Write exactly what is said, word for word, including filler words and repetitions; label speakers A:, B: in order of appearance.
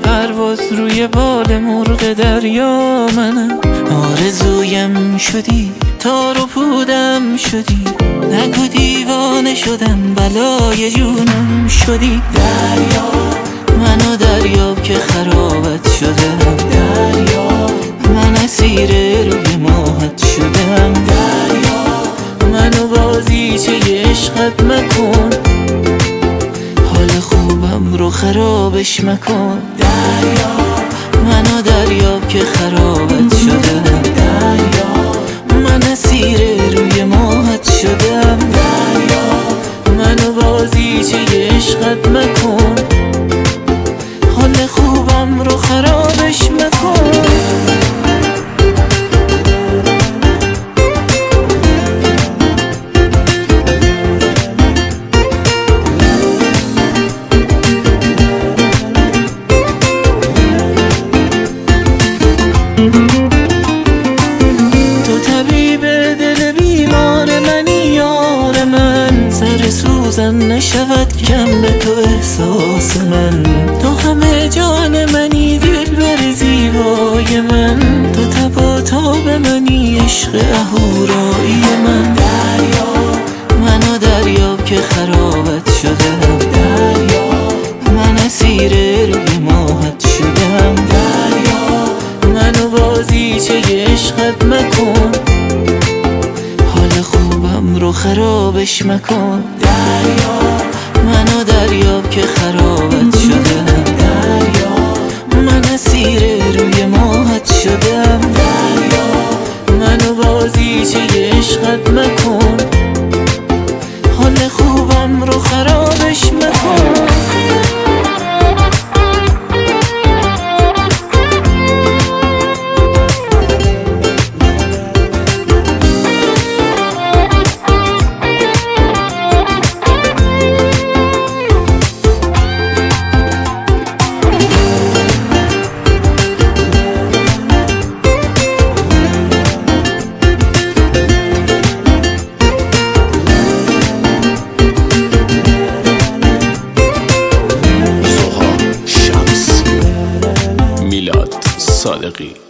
A: پرواز روی بال مرغ دریا منم. آرزویم شدی، تار و پودم شدی، نگو دیوانه شدم، بلای جونم شدی. دریا منو دریاب که خرابت شدم، دریا من اسیر روی ماهت شدم. دریا منو بازیچه عشقت مکن، حال خوبم رو خرابش مکن. دریا منو دریاب که خرابت شدم، دریا من اسیر روی ماهت شدم. دریا منو بازیچه عشقت مکن، حال خوبم رو خرابش مکن. تو طبیب دل بیمار منی یار من، سر سوزن نشود کم به تو احساس من. تو همه جان منی دلبر زیبای من، تو تب و تاب منی عشق اهورایی من. دریا منو دریاب که خرابت شدم، دریا من اسیر روی ماهت شدم. دریا منو بازیچه عشقت مکن، حال خوبم رو خرابش مکن. دریا منو دریاب که خرابت شدم، دریا من اسیر روی ماهت شدم. دریا منو بازیچه عشقت مکن، حال خوبم رو خرابش مکن.
B: میلاد صادقی.